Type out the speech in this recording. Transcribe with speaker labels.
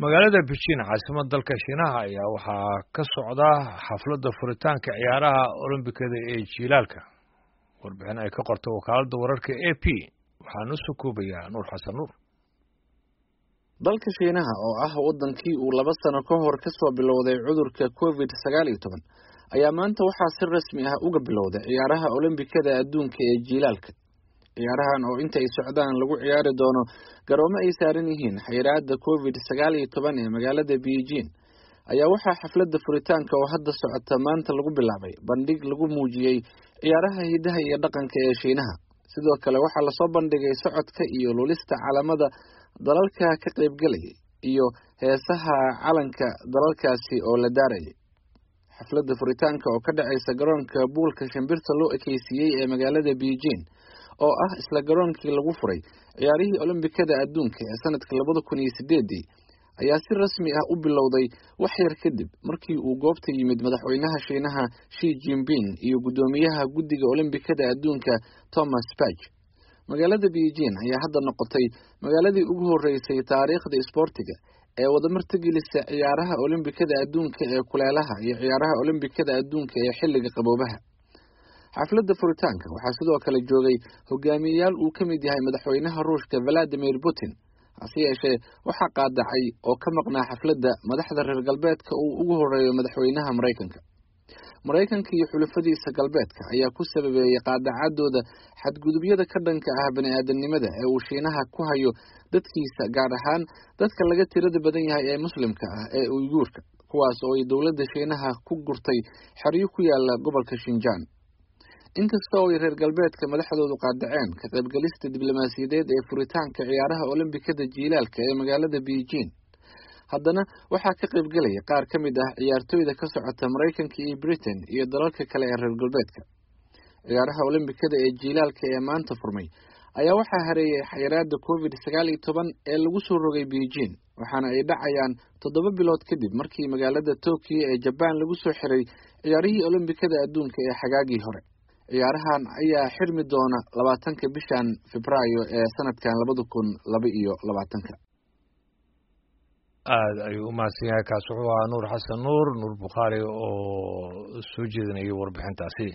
Speaker 1: magaalada Beijing caasimadda dalka Shiinaha ayaa waxaa ka socda xafladda furitaanka ciyaaraha Olombikada ee jiilaalka. Warbixin ay ka qorto wakaaladda wararka AP waxaa noo soo koobaya Nuur Xasan Nuur.
Speaker 2: dalka Shiinaha oo ah wadankii uu 2 sano ka hor ka soo bilowday cudurka COVID-19 ayaa maanta waxaa si rasmi ah uga bilowday ciyaaraha Olombikada adduunka ee jiilaalka. ciyaarahan oo inta ay socdaan lagu ciyaari doono garoomo ay saaran yihiin xayiraadda COVID-19 ee magaalada Beijing ayaa waxaa xafladda furitaanka oo hadda socota maanta lagu bilaabay bandhig lagu muujiyay ciyaaraha hidaha iyo dhaqanka ee Shiinaha. sidoo kale waxaa lasoo bandhigay socodka iyo lulista calamada dalalka ka qaybgalaya iyo heesaha calanka dalalkaasi oo la daarayay. xafladda furitaanka oo ka dhacaysa garoonka buulka shimbirta loo ekeysiyey ee magaalada Beijing oo ah isla garoonkii lagu furay ciyaarihii Olombikada adduunka ee sanadka 2008 ayaa si rasmi ah u bilowday wax yar kadib markii uu goobta yimid madaxweynaha Shiinaha Xi Jinping iyo gudoomiyaha guddiga Olombikada adduunka Thomas Bach. magaalada Beijing ayaa hadda noqotay magaaladii ugu horeysay taariikhda isboortiga ee wada martigelisa ciyaaraha Olombikada adduunka ee kuleelaha iyo ciyaaraha Olombikada adduunka ee xilliga qaboobaha. xafladda furitaanka waxaa sidoo kale joogay hogaamiyayaal uu ka mid yahay madaxweynaha Ruushka Vladimir Putin. hase yeeshee waxaa qaadacay oo ka maqnaa xafladda madaxda reer galbeedka uu ugu horeeyo madaxweynaha Mareykanka iyo xulafadiisa galbeedka ayaa ku sababeeyay qaadacadooda xadgudubyada ka dhanka ah bani'aadanimada ee uu Shiinaha ku hayo dadkiisa, gaar ahaan dadka laga tirada badan yahay ee muslimka ah ee Uyguurka, kuwaas oo ay dowladda Shiinaha ku gurtay xeryo ku yaala gobolka Xinjiang. inkasta oo ay reer galbeedka madaxdoodu qaadaceen ka qaybgalista diblomaasiyadeed ee furitaanka ciyaaraha Olombikada jiilaalka ee magaalada Beijing, haddana waxaa ka qaybgalaya qaar ka mid ah ciyaartooyda ka socota Mareykanka iyo Britain iyo dalalka kale ee reer galbeedka. ciyaaraha Olombikada ee jiilaalka ee maanta furmay ayaa waxaa hareeyay xayiraadda COVID-19 ee lagu soo rogay Beijing, waxaana ay dhacayaan 7 bilood kadib markii magaalada Tokyo ee Japan lagu soo xiray ciyaarihii Olombikada adduunka ee xagaagii hore. ciyaarahan ayaa xirmi doona 20 bishan Febraayo ee sanadkan 2022.
Speaker 1: aad ayuu u mahadsan yahay kaas wuxuu ahaa Nuur Xasan Nuur Bukhari oo soo jeedinayay warbixintaasi.